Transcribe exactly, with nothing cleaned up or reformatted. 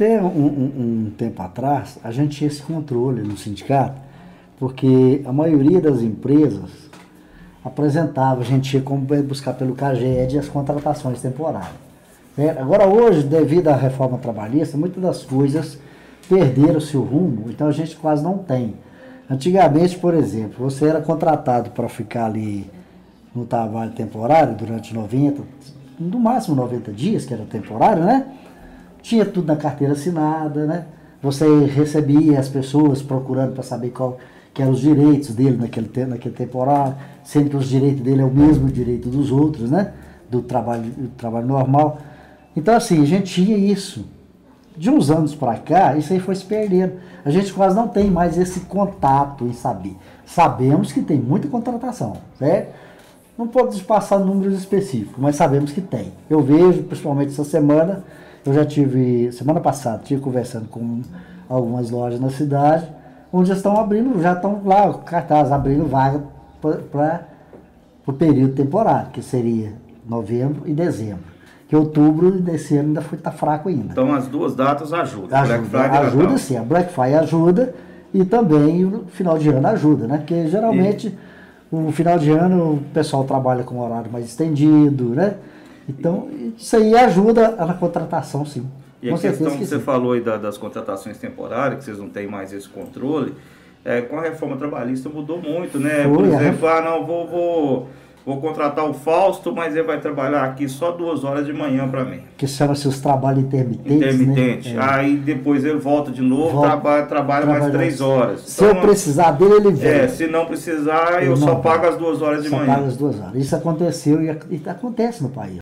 até um, um, um tempo atrás, a gente tinha esse controle no sindicato, porque a maioria das empresas apresentava, a gente tinha como buscar pelo CAGED as contratações temporárias. Certo? Agora hoje, devido à reforma trabalhista, muitas das coisas perderam o seu rumo, então a gente quase não tem. Antigamente, por exemplo, você era contratado para ficar ali no trabalho temporário durante noventa, no máximo noventa dias, que era temporário, né? Tinha tudo na carteira assinada, né? Você recebia as pessoas procurando para saber qual que eram os direitos dele naquele, naquele temporário, sendo que os direitos dele é o mesmo direito dos outros, né? Do trabalho, do trabalho normal. Então, assim, a gente tinha isso. De uns anos para cá, isso aí foi se perdendo. A gente quase não tem mais esse contato em saber. Sabemos que tem muita contratação, certo? Não podemos passar números específicos, mas sabemos que tem. Eu vejo, principalmente essa semana, eu já tive, semana passada, estive conversando com algumas lojas na cidade, onde já estão abrindo, já estão lá, cartaz, abrindo vaga para o período temporário, que seria novembro e dezembro. Que outubro desse ano ainda está fraco ainda. Então as duas datas ajudam. Ajuda, Black Friday ajuda sim, a Black Friday ajuda e também o final de ano ajuda, né? Porque geralmente e... o final de ano o pessoal trabalha com horário mais estendido, né? Então isso aí ajuda na contratação, sim. E a questão que, que você sim. falou aí da, das contratações temporárias, que vocês não têm mais esse controle, é, com a reforma trabalhista mudou muito, né? Foi, Por exemplo, a... ah não, vou... vou... Vou contratar o Fausto, mas ele vai trabalhar aqui só duas horas de manhã para mim. Que chama-se os trabalhos intermitentes, Intermitente. Né? Aí depois ele volta de novo, volta, trabalha, trabalha, trabalha mais três horas. Se então, eu precisar dele, ele vem. É, se não precisar, eu, eu não, só pago as duas horas de só manhã. Só pago as duas horas. Isso aconteceu e, e acontece no país.